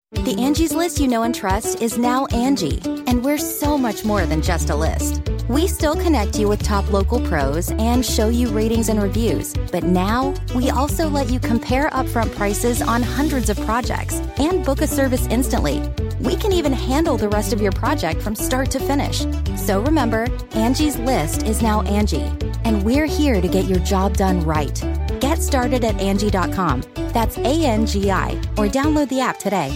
The Angie's List you know and trust is now Angie, and we're so much more than just a list. We still connect you with top local pros and show you ratings and reviews, but now we also let you compare upfront prices on hundreds of projects and book a service instantly. We can even handle the rest of your project from start to finish. So remember, Angie's List is now Angie, and we're here to get your job done right. Get started at Angie.com. That's ANGI, or download the app today.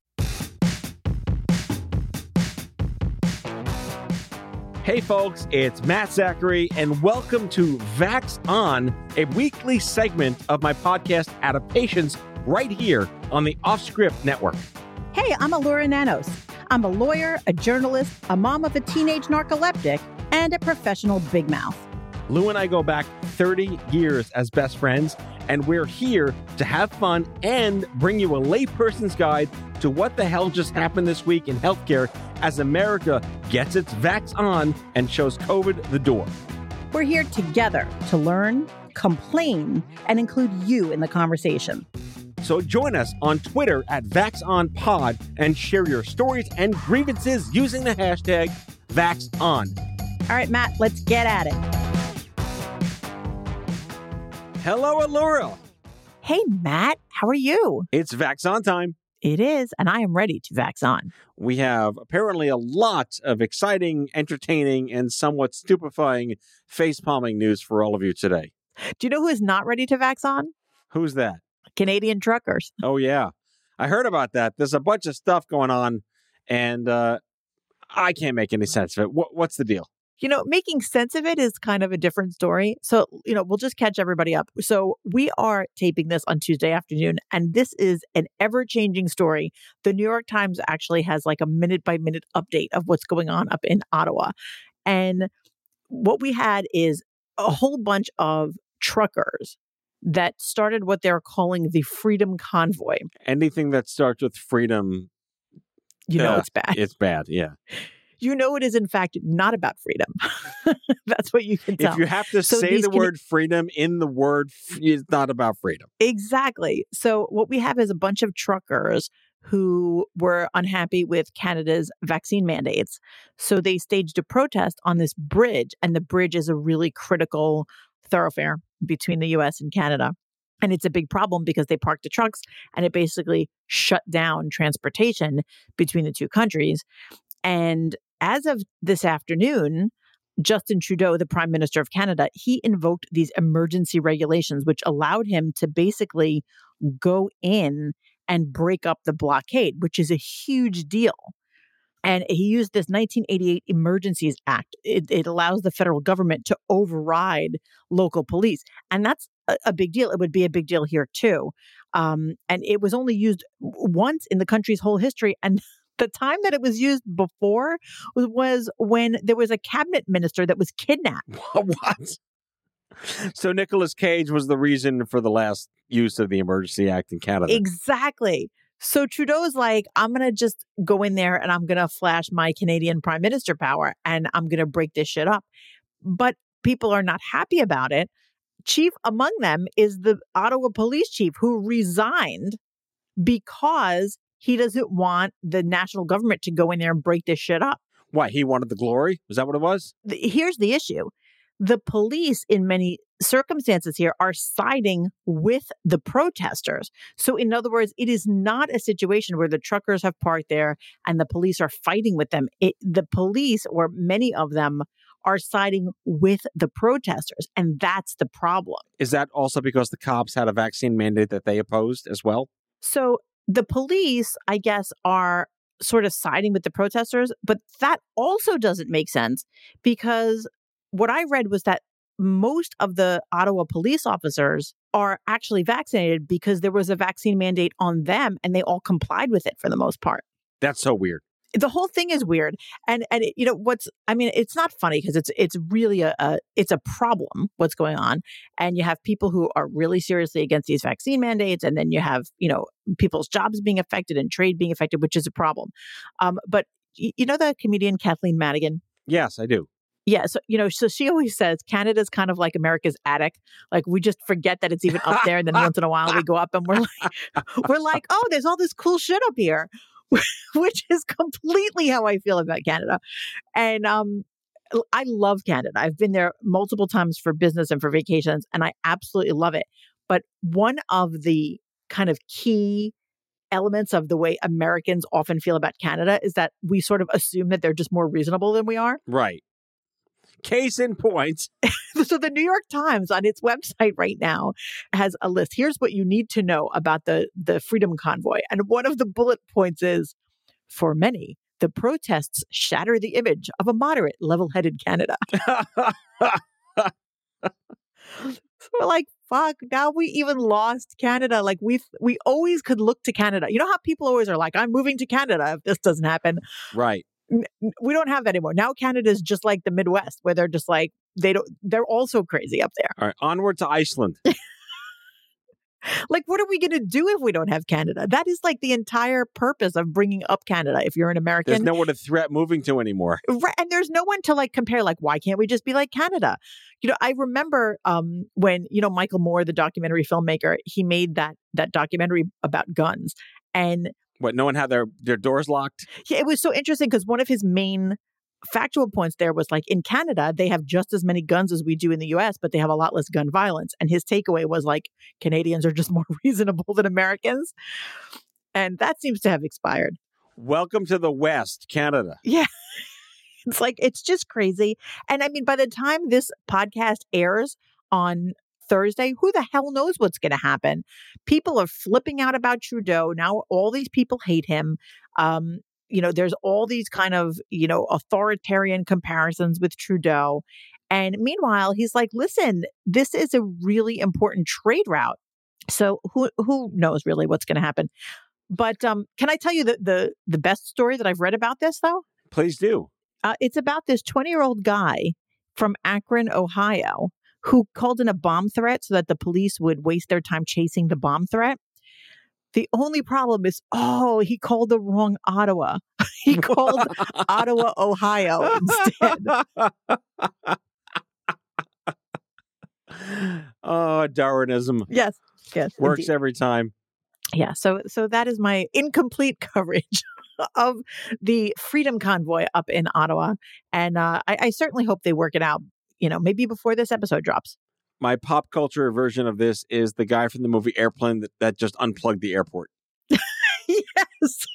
Hey folks, it's Matt Zachary, and welcome to Vax On, a weekly segment of my podcast Adaptations right here on the Offscript Network. Hey, I'm Allura Nanos. I'm a lawyer, a journalist, a mom of a teenage narcoleptic, and a professional big mouth. Lou and I go back 30 years as best friends, and we're here to have fun and bring you a layperson's guide to what the hell just happened this week in healthcare as America gets its vax on and shows COVID the door. We're here together to learn, complain, and include you in the conversation. So join us on Twitter at VaxOnPod and share your stories and grievances using the hashtag VaxOn. All right, Matt, let's get at it. Hello, Allura. Hey, Matt, how are you? It's Vax On time. It is, and I am ready to vax on. We have apparently a lot of exciting, entertaining, and somewhat stupefying face-palming news for all of you today. Do you know who is not ready to vax on? Who's that? Canadian truckers. Oh, yeah. I heard about that. There's a bunch of stuff going on, and I can't make any sense of it. What's the deal? You know, making sense of it is kind of a different story. So, we'll just catch everybody up. So we are taping this on Tuesday afternoon, and this is an ever-changing story. The New York Times actually has like a minute-by-minute update of what's going on up in Ottawa. And what we had is a whole bunch of truckers that started what they're calling the Freedom Convoy. Anything that starts with freedom, it's bad. It's bad, yeah. It is in fact not about freedom. That's what you can tell. If you have to say the word freedom in the word, it's not about freedom. Exactly. So what we have is a bunch of truckers who were unhappy with Canada's vaccine mandates. So they staged a protest on this bridge, and the bridge is a really critical thoroughfare between the US and Canada. And it's a big problem because they parked the trucks and it basically shut down transportation between the two countries. And as of this afternoon, Justin Trudeau, the Prime Minister of Canada, he invoked these emergency regulations, which allowed him to basically go in and break up the blockade, which is a huge deal. And he used this 1988 Emergencies Act. It allows the federal government to override local police. And that's a big deal. It would be a big deal here, too. And it was only used once in the country's whole history. And the time that it was used before was when there was a cabinet minister that was kidnapped. What? So Nicolas Cage was the reason for the last use of the Emergency Act in Canada. Exactly. So Trudeau's like, I'm going to just go in there and I'm going to flash my Canadian Prime Minister power and I'm going to break this shit up. But people are not happy about it. Chief among them is the Ottawa police chief who resigned because he doesn't want the national government to go in there and break this shit up. Why? He wanted the glory? Was that what it was? Here's the issue. The police, in many circumstances here, are siding with the protesters. So in other words, it is not a situation where the truckers have parked there and the police are fighting with them. The police, or many of them, are siding with the protesters. And that's the problem. Is that also because the cops had a vaccine mandate that they opposed as well? So the police, I guess, are sort of siding with the protesters, but that also doesn't make sense because what I read was that most of the Ottawa police officers are actually vaccinated because there was a vaccine mandate on them and they all complied with it for the most part. That's so weird. The whole thing is weird. And it's not funny because it's really it's a problem what's going on. And you have people who are really seriously against these vaccine mandates. And then you have, people's jobs being affected and trade being affected, which is a problem. But you know the comedian Kathleen Madigan? Yes, I do. Yeah. So, so she always says Canada's kind of like America's attic. Like we just forget that it's even up there. And then once in a while we go up and we're like, oh, there's all this cool shit up here, which is completely how I feel about Canada. And I love Canada. I've been there multiple times for business and for vacations, and I absolutely love it. But one of the kind of key elements of the way Americans often feel about Canada is that we sort of assume that they're just more reasonable than we are. Right. Case in point. So the New York Times on its website right now has a list. Here's what you need to know about the Freedom Convoy. And one of the bullet points is, for many, the protests shatter the image of a moderate, level-headed Canada. So we're like, fuck, now we even lost Canada. Like we always could look to Canada. You know how people always are like, I'm moving to Canada if this doesn't happen. Right. We don't have that anymore. Now Canada is just like the Midwest, where they're just like, they're also crazy up there. All right. Onward to Iceland. Like, what are we going to do if we don't have Canada? That is like the entire purpose of bringing up Canada. If you're an American, there's nowhere to threat moving to anymore. Right. And there's no one to like compare. Like, why can't we just be like Canada? I remember when, Michael Moore, the documentary filmmaker, he made that documentary about guns. And what, no one had their doors locked? Yeah, it was so interesting because one of his main factual points there was like, in Canada, they have just as many guns as we do in the US, but they have a lot less gun violence. And his takeaway was like, Canadians are just more reasonable than Americans. And that seems to have expired. Welcome to the West, Canada. Yeah. It's like, it's just crazy. And I mean, by the time this podcast airs on Thursday, who the hell knows what's going to happen? People are flipping out about Trudeau. Now all these people hate him. There's all these kind of, authoritarian comparisons with Trudeau. And meanwhile, he's like, listen, this is a really important trade route. So who knows really what's going to happen? But can I tell you the best story that I've read about this, though? Please do. It's about this 20-year-old guy from Akron, Ohio, who called in a bomb threat so that the police would waste their time chasing the bomb threat. The only problem is, he called the wrong Ottawa. He called Ottawa, Ohio instead. Oh, Darwinism. Yes. Works indeed. Every time. Yeah. So that is my incomplete coverage of the Freedom Convoy up in Ottawa. And I certainly hope they work it out, maybe before this episode drops. My pop culture version of this is the guy from the movie Airplane that just unplugged the airport. Yes.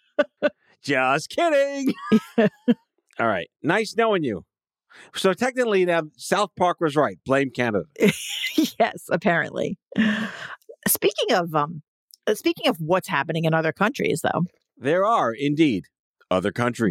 Just kidding. All right. Nice knowing you. So technically now South Park was right. Blame Canada. Yes, apparently. Speaking of what's happening in other countries, though. There are indeed other countries.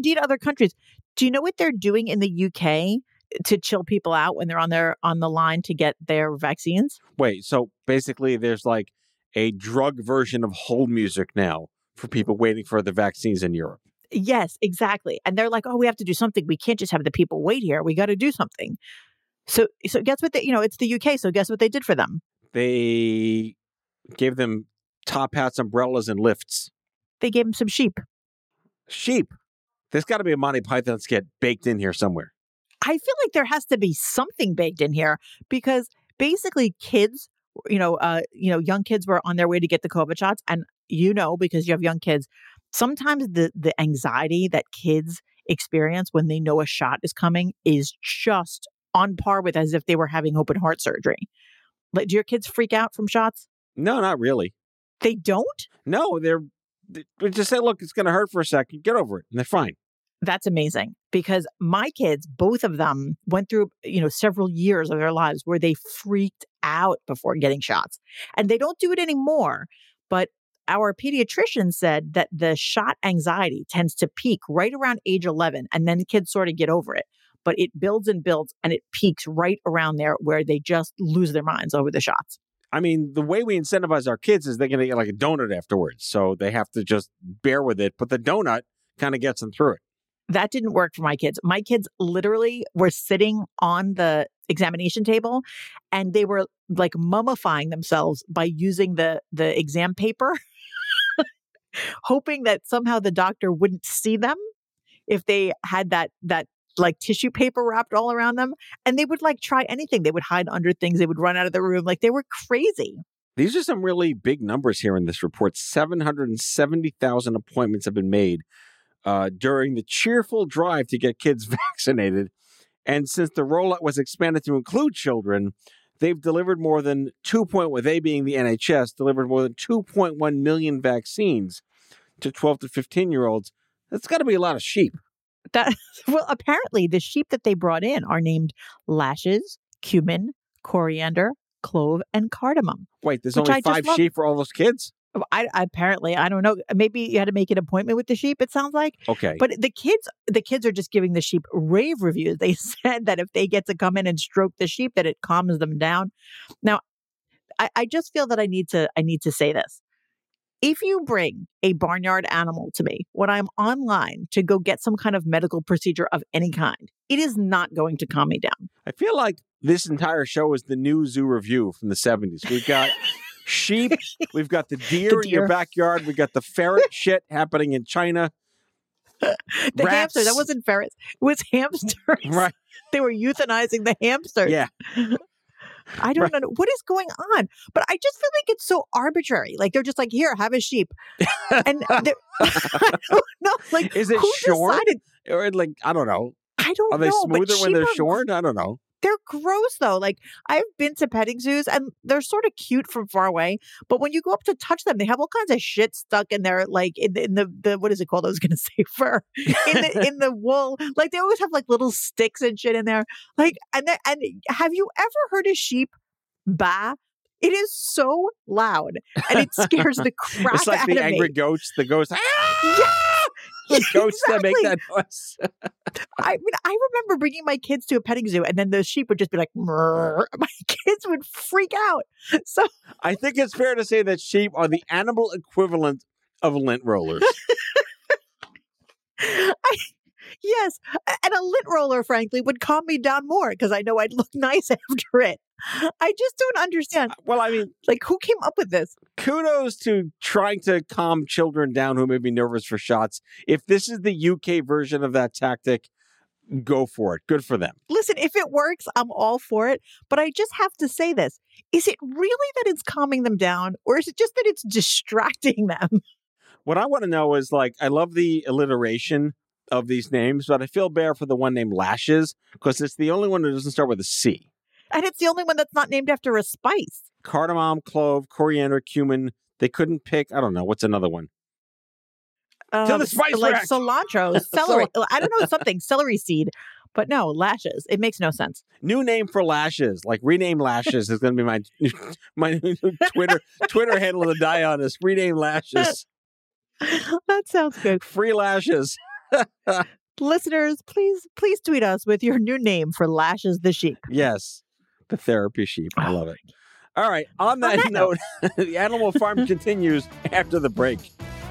Do you know what they're doing in the UK to chill people out when they're on the line to get their vaccines? Wait, so basically there's like a drug version of hold music now for people waiting for the vaccines in Europe. Yes, exactly. And they're like, we have to do something. We can't just have the people wait here. We got to do something. So guess what? It's the UK. So guess what they did for them? They gave them top hats, umbrellas, and lifts. They gave them some sheep. Sheep. There's got to be a Monty Python skit baked in here somewhere. I feel like there has to be something baked in here because basically kids, young kids were on their way to get the COVID shots. And because you have young kids, sometimes the anxiety that kids experience when they know a shot is coming is just on par with as if they were having open heart surgery. Like, do your kids freak out from shots? No, not really. They don't? No, they just say, look, it's going to hurt for a second. Get over it. And they're fine. That's amazing because my kids, both of them went through, several years of their lives where they freaked out before getting shots, and they don't do it anymore. But our pediatrician said that the shot anxiety tends to peak right around age 11, and then kids sort of get over it. But it builds and builds, and it peaks right around there where they just lose their minds over the shots. I mean, the way we incentivize our kids is they're going to get like a donut afterwards. So they have to just bear with it. But the donut kind of gets them through it. That didn't work for my kids. My kids literally were sitting on the examination table and they were like mummifying themselves by using the exam paper, hoping that somehow the doctor wouldn't see them if they had that like tissue paper wrapped all around them. And they would like try anything. They would hide under things. They would run out of the room. Like they were crazy. These are some really big numbers here in this report. 770,000 appointments have been made during the cheerful drive to get kids vaccinated. And since the rollout was expanded to include children, they've delivered more than they being the NHS, delivered more than 2.1 million vaccines to 12 to 15-year-olds. That's got to be a lot of sheep. Well, apparently the sheep that they brought in are named lashes, cumin, coriander, clove, and cardamom. Wait, there's only 5 sheep for all those kids? Apparently, I don't know. Maybe you had to make an appointment with the sheep, it sounds like. Okay. But the kids are just giving the sheep rave reviews. They said that if they get to come in and stroke the sheep, that it calms them down. Now, I just feel that I need to say this. If you bring a barnyard animal to me when I'm online to go get some kind of medical procedure of any kind, it is not going to calm me down. I feel like this entire show is the new Zoo Review from the 70s. We've got sheep, we've got the deer in your backyard, we got the ferret shit happening in China. The hamster, that wasn't ferrets, it was hamsters. Right. They were euthanizing the hamsters. Yeah. I don't know what is going on, but I just feel like it's so arbitrary. Like they're just like, here, have a sheep. And I don't know, like, is it shorn? Decided? Or like, I don't know. I don't know. Are they smoother when they're shorn? I don't know. They're gross though. Like I've been to petting zoos and they're sort of cute from far away, but when you go up to touch them, they have all kinds of shit stuck in there, like in the what is it called? I was going to say fur in the wool. Like they always have like little sticks and shit in there. Like and have you ever heard a sheep baa? It is so loud and it scares the crap out of me. It's like the angry goats. The ghosts. The goats that make that noise. I mean, I remember bringing my kids to a petting zoo, and then the sheep would just be like, "Mrr." My kids would freak out. So I think it's fair to say that sheep are the animal equivalent of lint rollers. Yes, and a lint roller, frankly, would calm me down more because I know I'd look nice after it. I just don't understand. Well, I mean, like, who came up with this? Kudos to trying to calm children down who may be nervous for shots. If this is the UK version of that tactic, go for it. Good for them. Listen, if it works, I'm all for it. But I just have to say this. Is it really that it's calming them down, or is it just that it's distracting them? What I want to know is, like, I love the alliteration of these names, but I feel bad for the one named Lashes because it's the only one that doesn't start with a C. And it's the only one that's not named after a spice. Cardamom, clove, coriander, cumin. They couldn't pick, I don't know, what's another one? To the spice like rack. Cilantro, celery. I don't know, something, celery seed. But no, Lashes. It makes no sense. New name for Lashes, like rename Lashes is going to be my new Twitter handle to die on is rename Lashes. That sounds good. Free Lashes. Listeners, please tweet us with your new name for Lashes the sheep. Yes, the therapy sheep. I love it. All right. On that note, the Animal Farm continues after the break.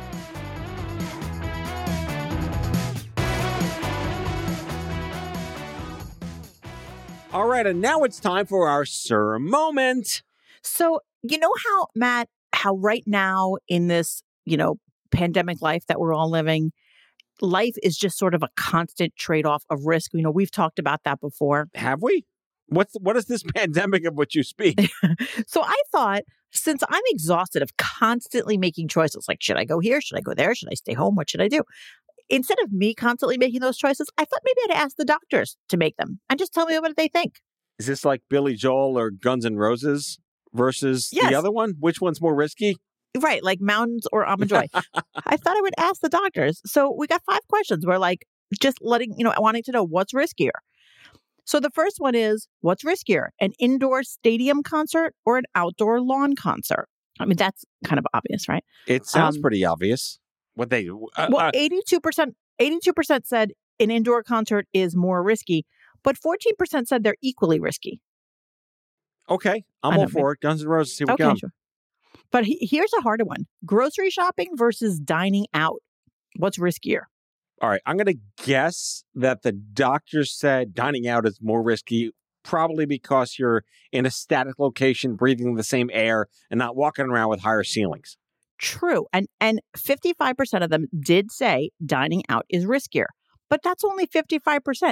All right, and now it's time for our Sir moment. So, you know how, Matt, how right now in this, pandemic life that we're all living, life is just sort of a constant trade-off of risk. We've talked about that before. Have we? What is this pandemic of which you speak? So I thought, since I'm exhausted of constantly making choices, like, should I go here? Should I go there? Should I stay home? What should I do? Instead of me constantly making those choices, I thought maybe I'd ask the doctors to make them and just tell me what they think. Is this like Billy Joel or Guns N' Roses versus the other one? Which one's more risky? Right, like Mountains or Almond Joy. I thought I would ask the doctors. So we got 5 questions. We're like just wanting to know what's riskier. So the first one is, what's riskier, an indoor stadium concert or an outdoor lawn concert? I mean, that's kind of obvious, right? It sounds pretty obvious. What they do. Well, 82% said an indoor concert is more risky, but 14% said they're equally risky. Okay, I'm all for it. Guns N' Roses, here we go. Sure. But here's a harder one. Grocery shopping versus dining out. What's riskier? All right, I'm going to guess that the doctor said dining out is more risky, probably because you're in a static location, breathing the same air and not walking around with higher ceilings. True. And 55% of them did say dining out is riskier. But that's only 55%.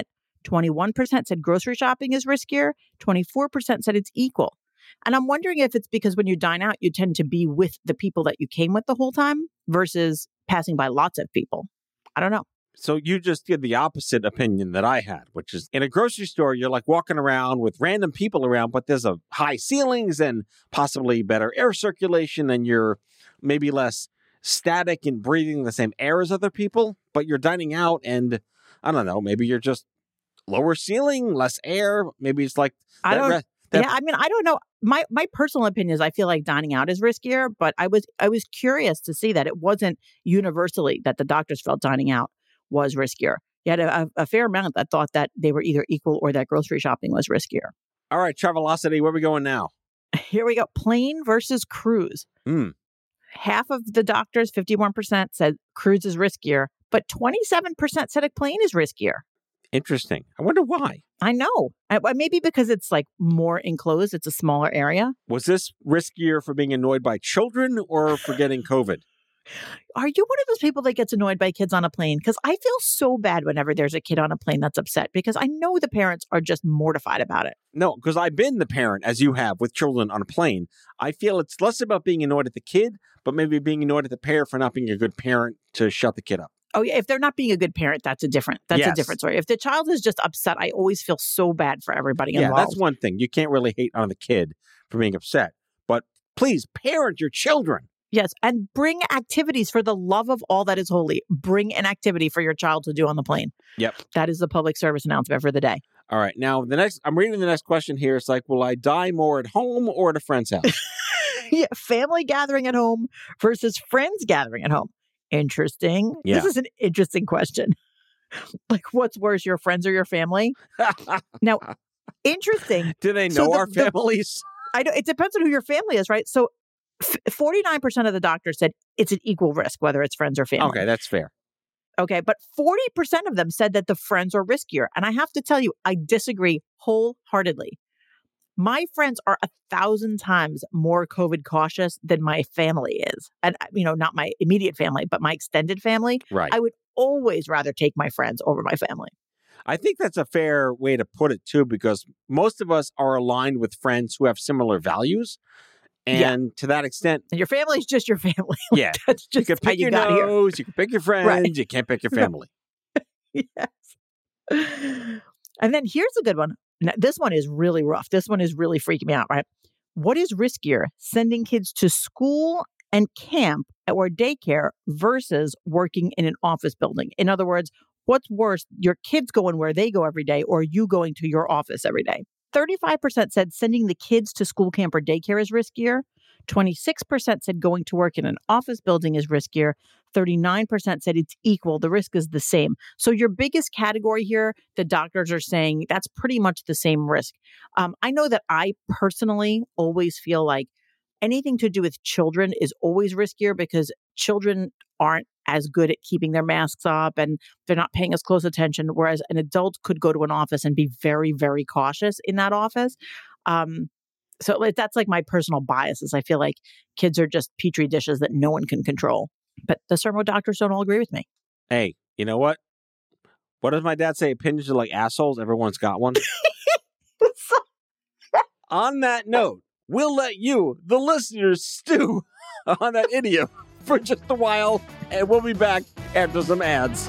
21% said grocery shopping is riskier. 24% said it's equal. And I'm wondering if it's because when you dine out, you tend to be with the people that you came with the whole time versus passing by lots of people. I don't know. So you just did the opposite opinion that I had, which is in a grocery store, you're like walking around with random people around, but there's a high ceilings and possibly better air circulation, and you're maybe less static and breathing the same air as other people, but you're dining out and I don't know, maybe you're just lower ceiling, less air. Maybe it's like I don't know. My personal opinion is I feel like dining out is riskier, but I was curious to see that it wasn't universally that the doctors felt dining out was riskier. You had a fair amount that thought that they were either equal or that grocery shopping was riskier. All right, Travelocity, where are we going now? Here we go. Plane versus cruise. Half of the doctors, 51%, said cruise is riskier, but 27% said a plane is riskier. Interesting. I wonder why. I know. Maybe because it's like more enclosed. It's a smaller area. Was this riskier for being annoyed by children or for getting COVID? Are you one of those people that gets annoyed by kids on a plane? Because I feel so bad whenever there's a kid on a plane that's upset because I know the parents are just mortified about it. No, because I've been the parent, as you have, with children on a plane. I feel it's less about being annoyed at the kid, but maybe being annoyed at the parent for not being a good parent to shut the kid up. Oh, yeah. If they're not being a good parent, that's a different story. If the child is just upset, I always feel so bad for everybody involved. Yeah, that's one thing. You can't really hate on the kid for being upset. But please parent your children. Yes. And bring activities for the love of all that is holy. Bring an activity for your child to do on the plane. Yep. That is the public service announcement for the day. All right. Now, I'm reading the next question here. It's like, will I die more at home or at a friend's house? Yeah. Family gathering at home versus friends gathering at home. Interesting. Yeah. This is an interesting question. Like, what's worse, your friends or your family? Now, interesting. Do they know our families? I know. It depends on who your family is, right? So 49% of the doctors said it's an equal risk, whether it's friends or family. Okay, that's fair. Okay, but 40% of them said that the friends are riskier. And I have to tell you, I disagree wholeheartedly. My friends are 1,000 times more COVID cautious than my family is. And, not my immediate family, but my extended family. Right. I would always rather take my friends over my family. I think that's a fair way to put it, too, because most of us are aligned with friends who have similar values. And to that extent, and your family is just your family. Yeah. That's just you can pick your nose, you can pick your friends, right. You can't pick your family. Yes. And then here's a good one. Now, this one is really rough. This one is really freaking me out, right? What is riskier, sending kids to school and camp or daycare versus working in an office building? In other words, what's worse, your kids going where they go every day or you going to your office every day? 35% said sending the kids to school, camp, or daycare is riskier. 26% said going to work in an office building is riskier. 39% said it's equal. The risk is the same. So your biggest category here, the doctors are saying that's pretty much the same risk. I know that I personally always feel like anything to do with children is always riskier because children aren't as good at keeping their masks up and they're not paying as close attention, whereas an adult could go to an office and be very, very cautious in that office. So that's like my personal biases. I feel like kids are just petri dishes that no one can control. But the sermo doctors don't all agree with me. Hey, you know what? What does my dad say? Opinions are like assholes. Everyone's got one. On that note, we'll let you, the listeners, stew on that idiom for just a while, and we'll be back after some ads.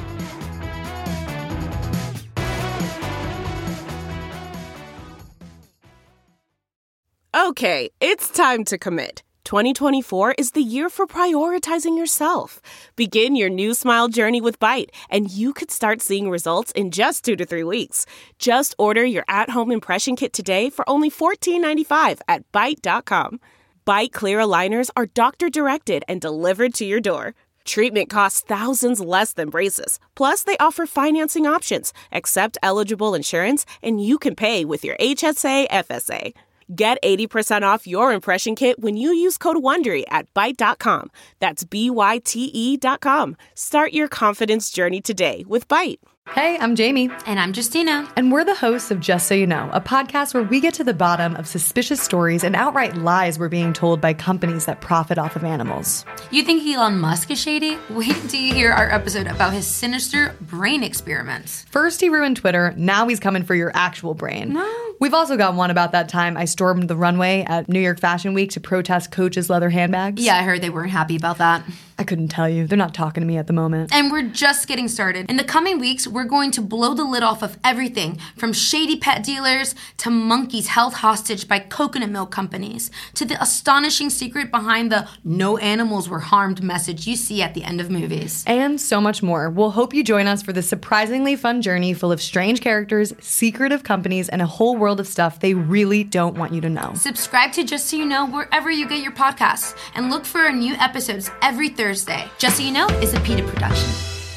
Okay, it's time to commit. 2024 is the year for prioritizing yourself. Begin your new smile journey with Byte, and you could start seeing results in just 2 to 3 weeks. Just order your at-home impression kit today for only $14.95 at Byte.com. Byte Clear aligners are doctor-directed and delivered to your door. Treatment costs thousands less than braces. Plus, they offer financing options, accept eligible insurance, and you can pay with your HSA FSA. Get 80% off your impression kit when you use code WONDERY at Byte.com. That's BYTE.com. Start your confidence journey today with Byte. Hey, I'm Jamie. And I'm Justina. And we're the hosts of Just So You Know, a podcast where we get to the bottom of suspicious stories and outright lies we're being told by companies that profit off of animals. You think Elon Musk is shady? Wait till you hear our episode about his sinister brain experiments. First he ruined Twitter, now he's coming for your actual brain. No. We've also got one about that time I stormed the runway at New York Fashion Week to protest Coach's leather handbags. Yeah, I heard they weren't happy about that. I couldn't tell you. They're not talking to me at the moment. And we're just getting started. In the coming weeks, we're going to blow the lid off of everything from shady pet dealers to monkeys held hostage by coconut milk companies to the astonishing secret behind the no animals were harmed message you see at the end of movies. And so much more. We'll hope you join us for this surprisingly fun journey full of strange characters, secretive companies, and a whole world of stuff they really don't want you to know. Subscribe to Just So You Know wherever you get your podcasts and look for our new episodes every Thursday. Just So You Know is a PETA production.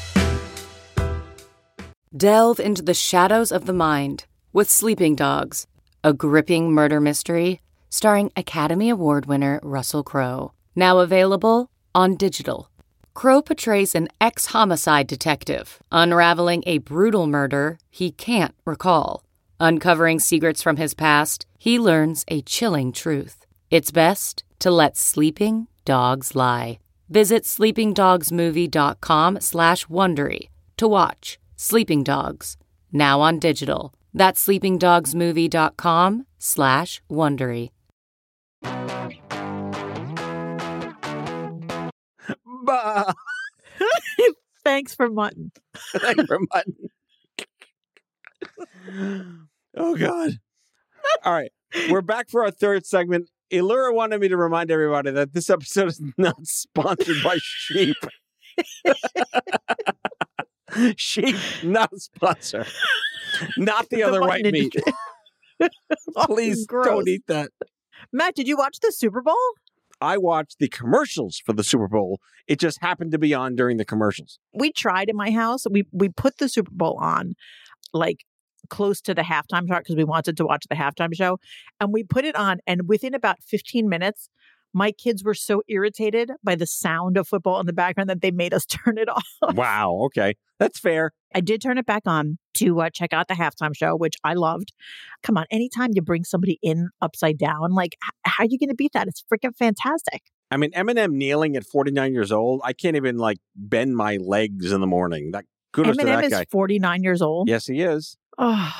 Delve into the shadows of the mind with Sleeping Dogs, a gripping murder mystery starring Academy Award winner Russell Crowe. Now available on digital. Crowe portrays an ex-homicide detective unraveling a brutal murder he can't recall. Uncovering secrets from his past, he learns a chilling truth. It's best to let sleeping dogs lie. Visit sleepingdogsmovie.com/Wondery to watch Sleeping Dogs, now on digital. That's sleepingdogsmovie.com/Wondery. Bah. Thanks for mutton. Thanks for mutton. Oh, God. All right. We're back for our third segment. Elura wanted me to remind everybody that this episode is not sponsored by sheep. Sheep, not a sponsor. Not the other white meat. Please don't eat that. Matt, did you watch the Super Bowl? I watched the commercials for the Super Bowl. It just happened to be on during the commercials. We tried in my house. We put the Super Bowl on like close to the halftime show because we wanted to watch the halftime show. And we put it on. And within about 15 minutes, my kids were so irritated by the sound of football in the background that they made us turn it off. Wow. Okay. That's fair. I did turn it back on to check out the halftime show, which I loved. Come on. Anytime you bring somebody in upside down, like, how are you going to beat that? It's freaking fantastic. I mean, Eminem kneeling at 49 years old, I can't even like bend my legs in the morning. That kudos to that Eminem guy. is 49 years old. Yes, he is. Oh,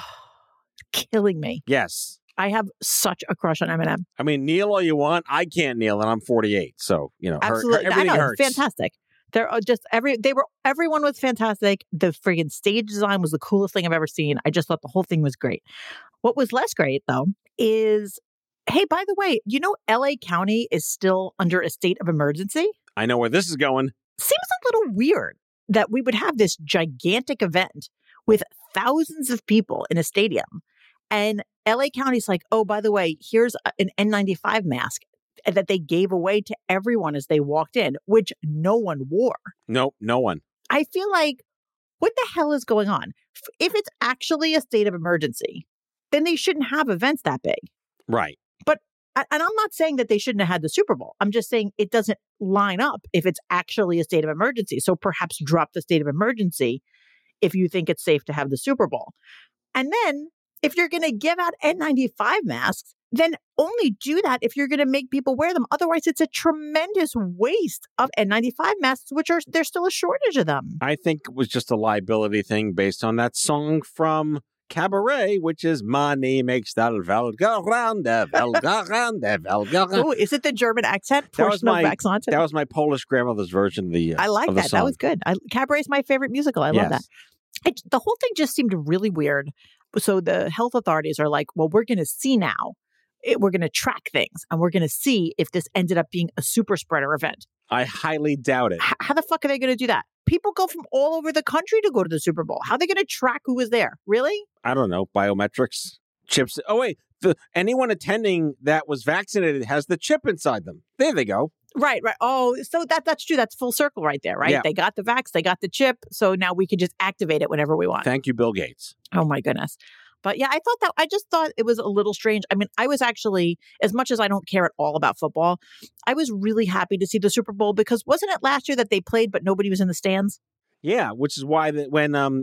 killing me. Yes. I have such a crush on Eminem. I mean, kneel all you want. I can't kneel, and I'm 48. So, you know, Absolutely. everything I know, hurts. Fantastic. They're just everyone was fantastic. The friggin' stage design was the coolest thing I've ever seen. I just thought the whole thing was great. What was less great, though, is, hey, by the way, you know, LA County is still under a state of emergency? I know where this is going. Seems a little weird that we would have this gigantic event with thousands of people in a stadium. And LA County's like, oh, by the way, here's an N95 mask that they gave away to everyone as they walked in, which no one wore. Nope, no one. I feel like, what the hell is going on? If it's actually a state of emergency, then they shouldn't have events that big. Right. But, and I'm not saying that they shouldn't have had the Super Bowl. I'm just saying it doesn't line up if it's actually a state of emergency. So perhaps drop the state of emergency if you think it's safe to have the Super Bowl. And then if you're going to give out N95 masks, then only do that if you're going to make people wear them. Otherwise, it's a tremendous waste of N95 masks, which there's still a shortage of them. I think it was just a liability thing based on that song from Cabaret, which is Money Makes the Welt go round, the Welt go round, the Welt go round. Oh, is it the German accent? That was my Polish grandmother's version of the I like that. That was good. Cabaret is my favorite musical. I love that. The whole thing just seemed really weird. So the health authorities are like, well, we're going to see now. We're going to track things and we're going to see if this ended up being a super spreader event. I highly doubt it. How the fuck are they going to do that? People go from all over the country to go to the Super Bowl. How are they going to track who was there? Really? I don't know. Biometrics, chips. Oh, wait. Anyone attending that was vaccinated has the chip inside them. There they go. Right. Oh, so that's true. That's full circle right there, right? Yeah. They got the vax, they got the chip. So now we can just activate it whenever we want. Thank you, Bill Gates. Oh, my goodness. But yeah, I just thought it was a little strange. I mean, I was actually, as much as I don't care at all about football, I was really happy to see the Super Bowl because wasn't it last year that they played, but nobody was in the stands? Yeah, which is why when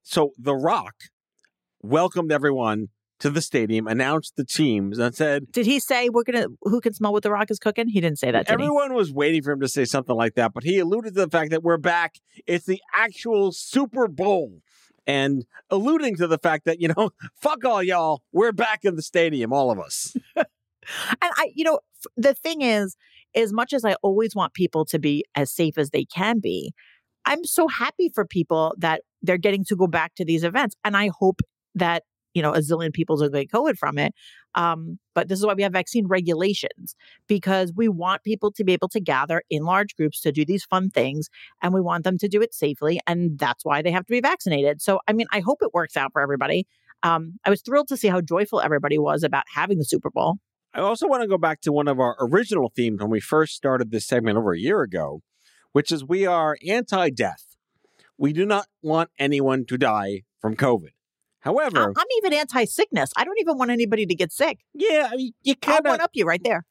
So The Rock welcomed everyone to the stadium, announced the teams, and said, Did he say who can smell what The Rock is cooking? He didn't say that, did he? Everyone was waiting for him to say something like that, but he alluded to the fact that we're back. It's the actual Super Bowl. And alluding to the fact that, fuck all y'all, we're back in the stadium, all of us. And the thing is, as much as I always want people to be as safe as they can be, I'm so happy for people that they're getting to go back to these events. And I hope that, a zillion people are going to get COVID from it. But this is why we have vaccine regulations, because we want people to be able to gather in large groups to do these fun things, and we want them to do it safely. And that's why they have to be vaccinated. So, I hope it works out for everybody. I was thrilled to see how joyful everybody was about having the Super Bowl. I also want to go back to one of our original themes when we first started this segment over a year ago, which is we are anti-death. We do not want anyone to die from COVID. However, I'm even anti-sickness. I don't even want anybody to get sick. Yeah, you kind of one up you right there.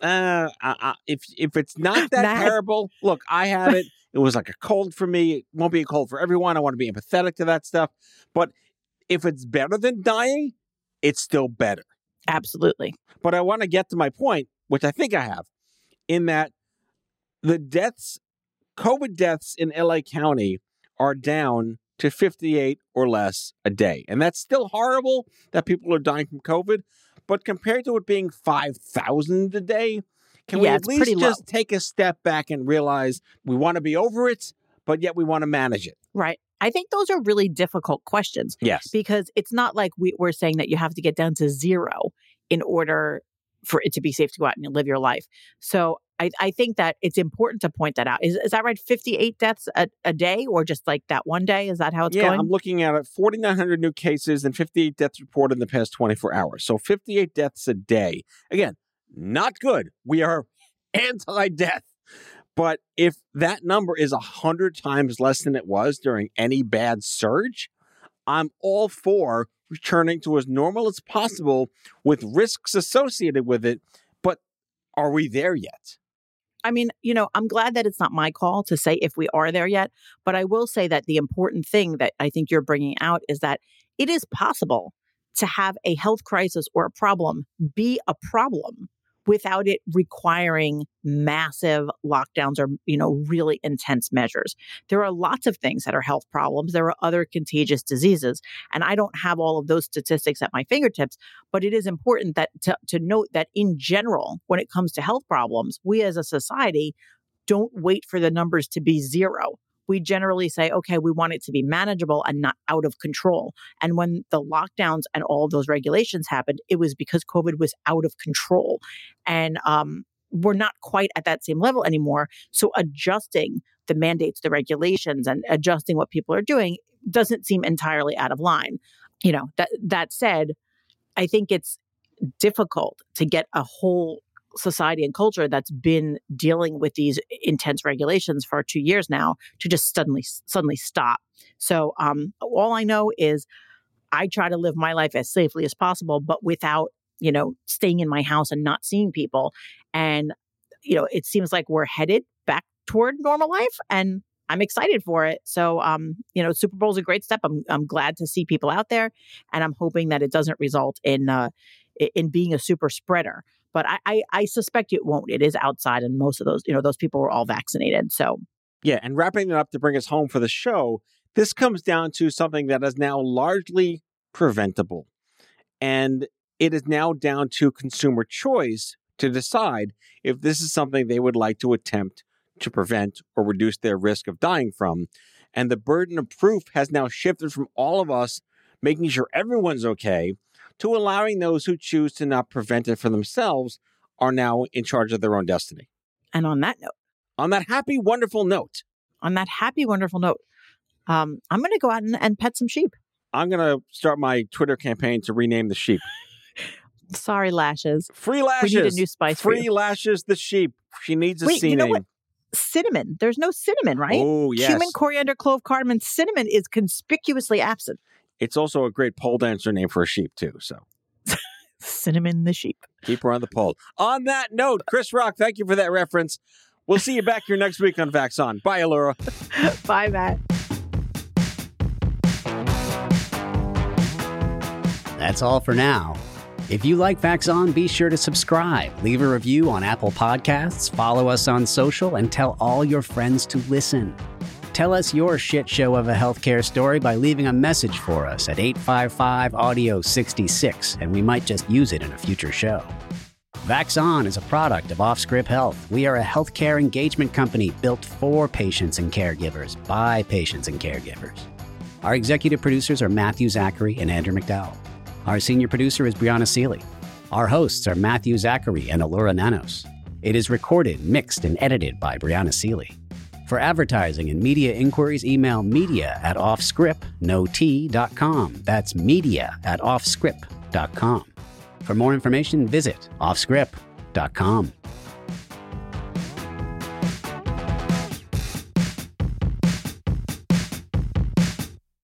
If it's not that terrible, look, I had it. It was like a cold for me. It won't be a cold for everyone. I want to be empathetic to that stuff. But if it's better than dying, it's still better. Absolutely. But I want to get to my point, which I think I have, in that the COVID deaths in LA County are down to 58 or less a day. And that's still horrible that people are dying from COVID. But compared to it being 5,000 a day, can we at least just take a step back and realize we want to be over it, but yet we want to manage it? Right. I think those are really difficult questions. Yes. Because it's not like we're saying that you have to get down to zero in order for it to be safe to go out and live your life. So I think that it's important to point that out. Is that right? 58 deaths a day, or just like that one day? Is that how it's going? Yeah, I'm looking at it. 4,900 new cases and 58 deaths reported in the past 24 hours. So 58 deaths a day. Again, not good. We are anti-death. But if that number is 100 times less than it was during any bad surge, I'm all for returning to as normal as possible with risks associated with it. But are we there yet? I'm glad that it's not my call to say if we are there yet, but I will say that the important thing that I think you're bringing out is that it is possible to have a health crisis or a problem be a problem without it requiring massive lockdowns or, really intense measures. There are lots of things that are health problems. There are other contagious diseases. And I don't have all of those statistics at my fingertips, but it is important that to note that in general, when it comes to health problems, we as a society don't wait for the numbers to be zero. We generally say, okay, we want it to be manageable and not out of control. And when the lockdowns and all of those regulations happened, it was because COVID was out of control. And we're not quite at that same level anymore. So adjusting the mandates, the regulations, and adjusting what people are doing doesn't seem entirely out of line. That said, I think it's difficult to get a whole society and culture that's been dealing with these intense regulations for 2 years now to just suddenly stop. So all I know is I try to live my life as safely as possible, but without, staying in my house and not seeing people. And, it seems like we're headed back toward normal life, and I'm excited for it. So, Super Bowl is a great step. I'm glad to see people out there, and I'm hoping that it doesn't result in being a super spreader. But I suspect it won't. It is outside, and most of those, those people were all vaccinated. So, yeah. And wrapping it up to bring us home for the show, this comes down to something that is now largely preventable. And it is now down to consumer choice to decide if this is something they would like to attempt to prevent or reduce their risk of dying from. And the burden of proof has now shifted from all of us making sure everyone's okay to allowing those who choose to not prevent it for themselves are now in charge of their own destiny. And on that note, on that happy, wonderful note, I'm going to go out and pet some sheep. I'm going to start my Twitter campaign to rename the sheep. Sorry, Lashes. Free Lashes. We need a new spice. Free Lashes, the sheep. She needs a C name. What? Cinnamon. There's no cinnamon, right? Oh, yes. Cumin, coriander, clove, cardamom. Cinnamon is conspicuously absent. It's also a great pole dancer name for a sheep, too. So, Cinnamon the sheep. Keep her on the pole. On that note, Chris Rock, thank you for that reference. We'll see you back here next week on Vax On. Bye, Allura. Bye, Matt. That's all for now. If you like Vax On, be sure to subscribe, leave a review on Apple Podcasts, follow us on social, and tell all your friends to listen. Tell us your shit show of a healthcare story by leaving a message for us at 855-AUDIO-66, and we might just use it in a future show. Vax On is a product of Offscript Health. We are a healthcare engagement company built for patients and caregivers by patients and caregivers. Our executive producers are Matthew Zachary and Andrew McDowell. Our senior producer is Brianna Seely. Our hosts are Matthew Zachary and Allura Nanos. It is recorded, mixed, and edited by Brianna Seely. For advertising and media inquiries, email media@offscript.com. That's media@offscript.com. For more information, visit offscript.com.